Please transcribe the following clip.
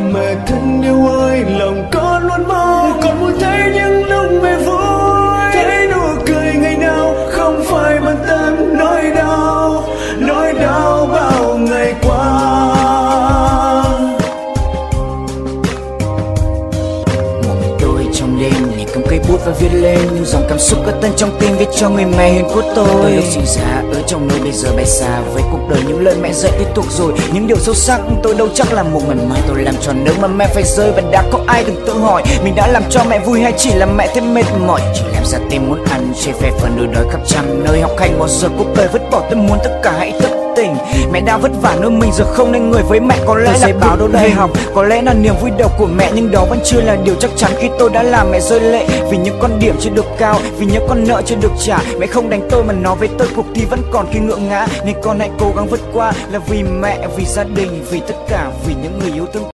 Mẹ thân yêu ơi, lòng con luôn mong con muốn thấy những lúc mẹ vui, thấy nụ cười ngày nào không phải bận tâm nỗi đau bao ngày qua. Trong đêm liền cầm cây bút và viết lên những dòng cảm xúc cất tân trong tim, viết cho người mẹ hiền của tôi. Từ lúc sinh ra ở trong nơi bây giờ bay xa với cuộc đời, những lời mẹ dạy tiếp tục rồi những điều sâu sắc tôi đâu chắc là một ngày mai tôi làm tròn nước mà mẹ phải rơi. Và đã có ai từng tự hỏi mình đã làm cho mẹ vui hay chỉ làm mẹ thêm mệt mỏi, chỉ làm ra tim muốn ăn chê phè phần đôi đói khắp trăm nơi học hành. Bao giờ cuộc đời vứt bỏ tôi muốn tất cả hãy thức tỉnh. Mẹ đã vất vả nuôi mình giờ không nên người với mẹ, có lẽ là báo đâu đây học, có lẽ là niềm vui đầu của mẹ, nhưng đó vẫn chưa là điều chắc chắn khi tôi đã làm mẹ rơi lệ. Vì những con điểm chưa được cao, vì những con nợ chưa được trả, mẹ không đánh tôi mà nói với tôi cuộc thi vẫn còn khi ngượng ngã, nên con hãy cố gắng vượt qua. Là vì mẹ, vì gia đình, vì tất cả, vì những người yêu thương.